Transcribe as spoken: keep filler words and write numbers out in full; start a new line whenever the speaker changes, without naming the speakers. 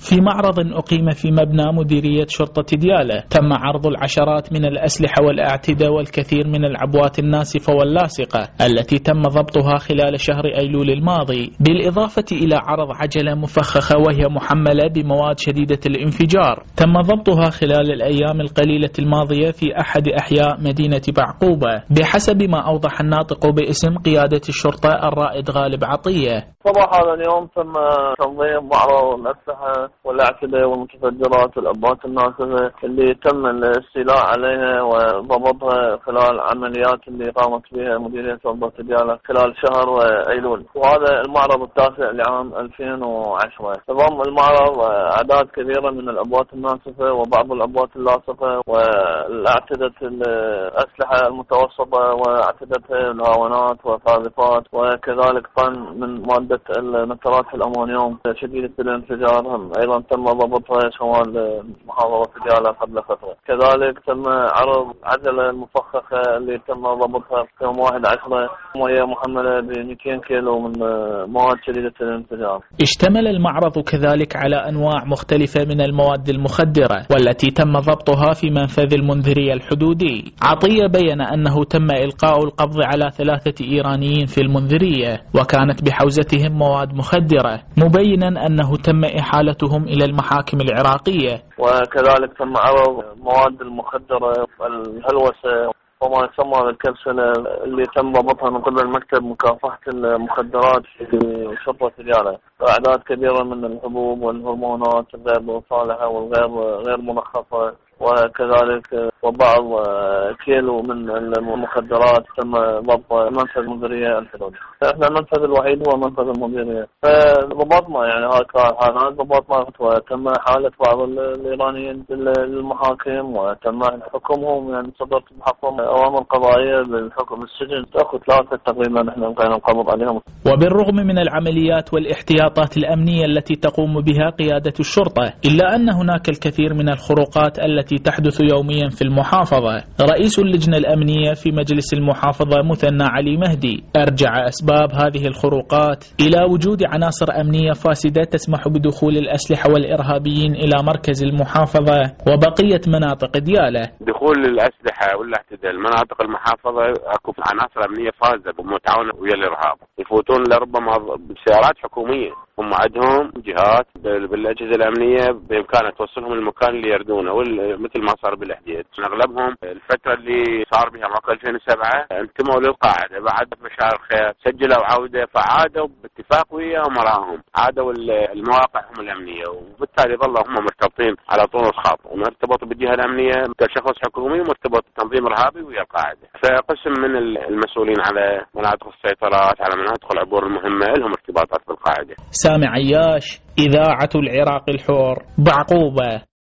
في معرض أقيم في مبنى مديرية شرطة ديالى تم عرض العشرات من الأسلحة والأعتدة والكثير من العبوات الناسفة واللاصقة التي تم ضبطها خلال شهر أيلول الماضي، بالإضافة إلى عرض عجلة مفخخة وهي محملة بمواد شديدة الانفجار تم ضبطها خلال الأيام القليلة الماضية في أحد أحياء مدينة بعقوبة، بحسب ما أوضح الناطق باسم قيادة الشرطة الرائد غالب عطية.
صباح هذا اليوم تم تنظيم معرض الأسلحة والأعتدة والمتفجرات والأبوات الناسفة اللي تم الاستيلاء عليها وضبطها خلال عمليات اللي قامت بها مديرية شرطة ديالى خلال شهر أيلول، وهذا المعرض التاسع لعام ألفين وعشرة. تضم المعرض أعداد كبيرة من الأبوات الناسفة وبعض الأبوات اللاصقة والأعتدة الأسلحة المتوسطة وأعتدة الهاونات والقاذفات، وكذلك طن من مادة النترات الأمونيوم شديدة الانفجار ايضا تم ضبطها شمال محافظة ديالى قبل فترة. كذلك تم عرض عجلة مفخخة اللي تم ضبطها في يوم واحد عشرة وهي محملة ب مئتين كيلو من مواد شديدة الانفجار.
اشتمل المعرض كذلك على انواع مختلفة من المواد المخدرة والتي تم ضبطها في منفذ المنذرية الحدودي. عطية بين انه تم القاء القبض على ثلاثة ايرانيين في المنذرية وكانت بحوزتهم مواد مخدرة، مبينا انه تم احالتهم الى المحاكم العراقية.
وكذلك تم عرض مواد المخدرة الهلوسة وما يسمى بالكبسولة اللي تم ضبطها من قبل مكتب مكافحة المخدرات في شرطة ديالى، أعداد كبيرة من الحبوب والهرمونات الغير صالحة والغير غير مرخصة، وكذلك وبعض كيلو من المخدرات تم ضبط منفذ المديرية الحدود. احنا المنفذ الوحيد هو منفذ المديرية، فضبطنا يعني هاي الحالات ضبطنا وتم حالة بعض الإيرانيين للمحاكم وتم حكمهم، يعني صدرت بحقهم أوامر قضائية بالحكم السجن تأخذ ثلاثة تقريبا احنا لقينا القبض عليهم.
وبالرغم من العمليات والاحتياطات الأمنية التي تقوم بها قيادة الشرطة إلا أن هناك الكثير من الخروقات التي تحدث يوميا في المحافظة. رئيس اللجنة الأمنية في مجلس المحافظة مثنى علي مهدي أرجع أسباب هذه الخروقات إلى وجود عناصر أمنية فاسدة تسمح بدخول الأسلحة والإرهابيين إلى مركز المحافظة وبقية مناطق ديالى.
دخول الأسلحة والاعتداء المناطق المحافظة أكو عناصر أمنية فاسدة ومتعاونة ويا الإرهاب، يفوتون لربما بسيارات حكومية، هم عندهم جهات بالأجهزة الأمنية بإمكانها توصلهم المكان اللي يردونه، مثل ما صار بالحديد. أغلبهم الفترة اللي صار بها عام ألفين وسبعة انتموا للقاعدة بعد مشاعر خير، سجلوا عودة فعادوا باتفاق ويا أمراهم، عادوا المواقعهم الأمنية، وبالتالي ظلوا هم مرتبطين على طول الخط، مرتبط بالجهة الأمنية كشخص حكومي ومرتبط بتنظيم إرهابي ويا القاعدة. فقسم من المسؤولين على مناطق السيطرات على مناطق العبور المهمة لهم ارتباطات بالقاعدة.
سامي عياش، إذاعة العراق الحر، بعقوبة.